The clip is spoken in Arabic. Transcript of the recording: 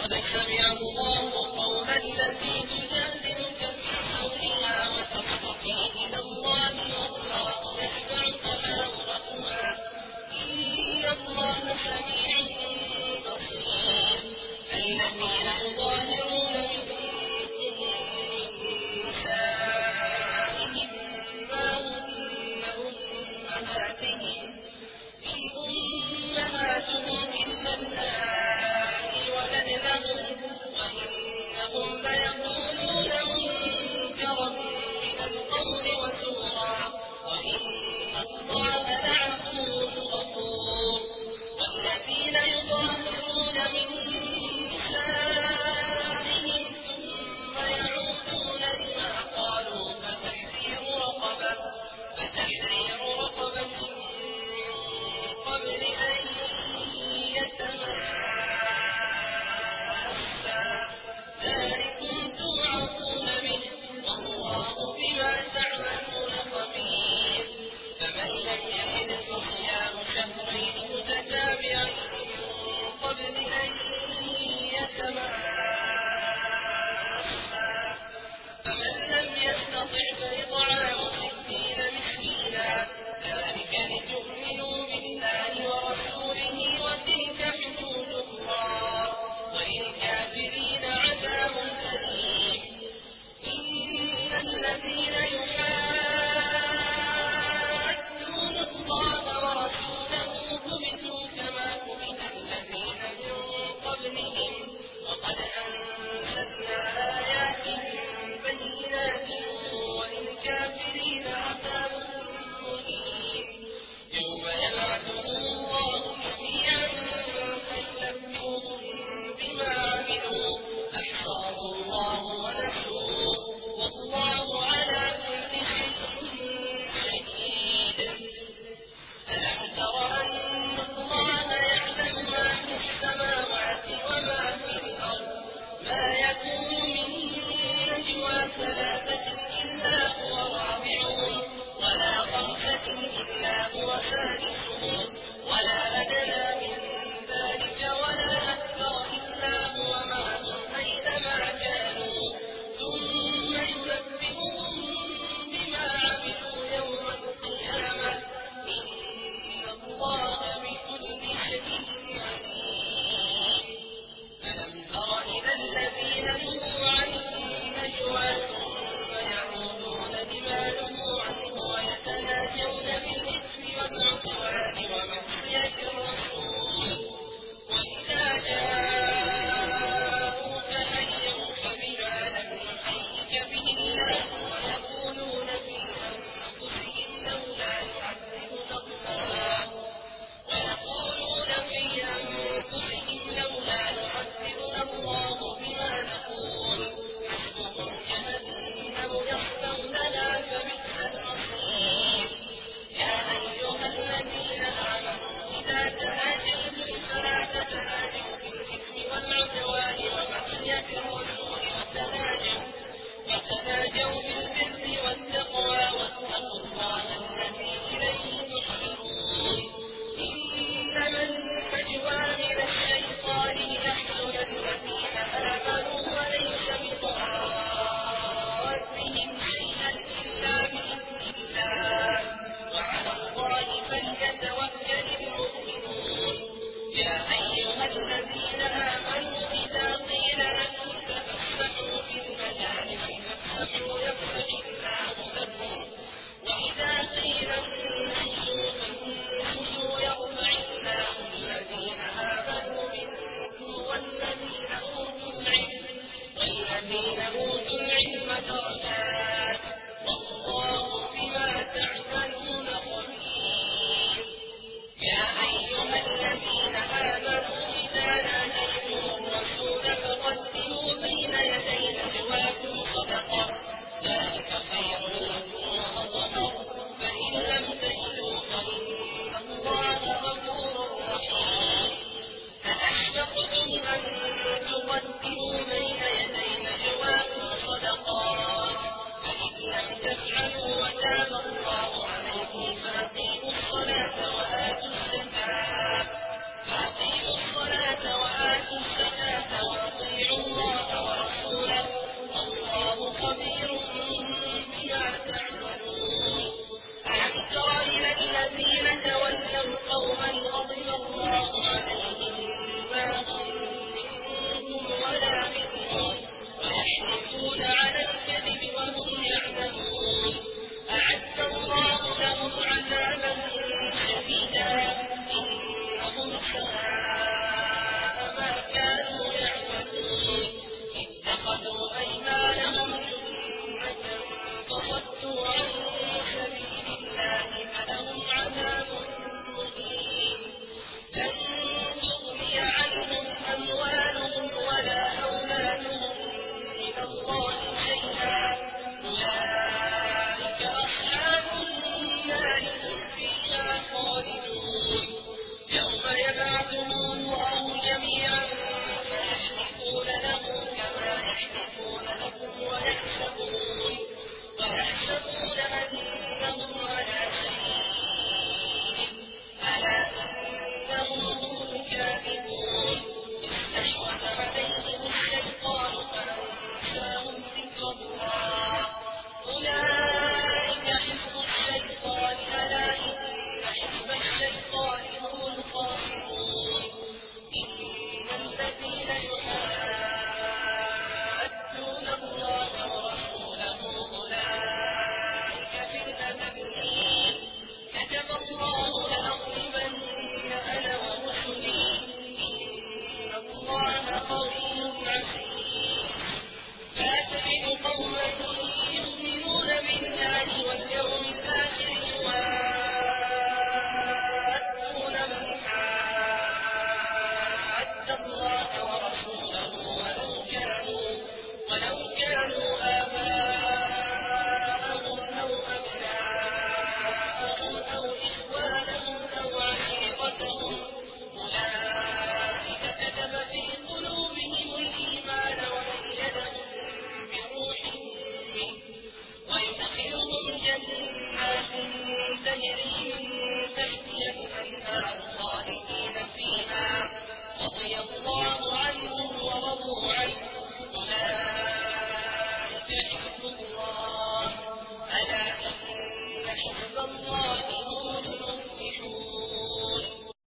قد سمع الله قول التي تجادلك في زوجها وتشتكي إلى الله والله يسمع تحاوركما إن الله سميع بصير. الذين يظاهرون منكم من نسائهم ما هن أمهاتهم إن أمهاتهم إلا اللائي ولدنهم وإنهم ليقولون منكرا من القول وزورا وإن الله لعفو غفور. والذين يظاهرون من نسائهم ثم يعودون لما قالوا فتحرير رقبة من قبل أن يتماسا ذلكم توعظون به والله بما تعملون خبير. فمن لم يجد فصيام شهرين متتابعين من قبل أن يتماسا فمن لم يستطع فإطعام 60 مسكينا ذلك لتؤمنوا بالله ورسوله وتلك حدود الله وللكافرين عذاب أليم. إن الذين يحادون الله ورسوله كبتوا كما كبت الذين من قبلهم وقد أنزلنا آيات بينات وللكافرين عذاب مهين. يوم يبعثهم الله جميعا فينبئهم بما عملوا أحصاه الله ونسوه والله على كل شيء شهيد. ألم تر أن الله يعلم ما في السماوات وما في الأرض ما يكون من نجوى ثلاثة إلا هو رابعهم ولا خمسة إلا هو سادسهم ولا أدنى من ذلك ولا أكثر إلا هو معهم أينما كانوا ثم ينبئهم بما عملوا يوم القيامة إن الله بكل شيء عليم. ألم تر إلى الذين نهوا عن النجوى ثم يعودون لما نهوا عنه ويتناجون بالإثم والعدوان ومعصية الرسول وإذا جاءوك حيوك بما لم يحيك به الله ويقولون في أنفسهم لولا يعذبنا الله بما نقول حسبهم جهنم يصلونها فبئس المصير. يا أيها الذين آمنوا إذا تناجيتم فلا تتناجوا بالإثم والعدوان ومعصية الرسول وتناجوا بالبر والتقوى واتقوا الله الذي إليه تحشرون. إنما النجوى من الشيطان ليحزن الذين آمنوا وليس بضارهم شيئا إلا بإذن الله وعلى الله فليتوكل المؤمنون. يا أيها الذين آمنوا إذا قيل لكم تفسحوا في المجالس فافسحوا يفسح الله لكم وإذا قيل انشزوا فانشزوا يرفع الله الذين آمنوا منكم والذين أوتوا العلم درجات والله بما تعملون خبير. يا أيها الذين آمنوا إذا ناجيتم الرسول فقدموا بين يدي نجواكم صدقة ذلك خير لكم وأطهر فإن لم تجدوا فإن الله غفور رحيم. أأشفقتم أن تقدموا بين يدي نجواكم صدقات فإن لم تفعلوا وتاب الله عليكم فأقيموا الصلاة وآتوا الزكاة الصلاة وأطيعوا الله ورسوله والله خبير بما تعملون ألم تر إلى الذين تولوا قوما غضب الله عليهم ما هم منكم ولا منهم ويحلفون على الكذب وهم يعلمون أعد الله لهم عذابا شديدا إنهم ساء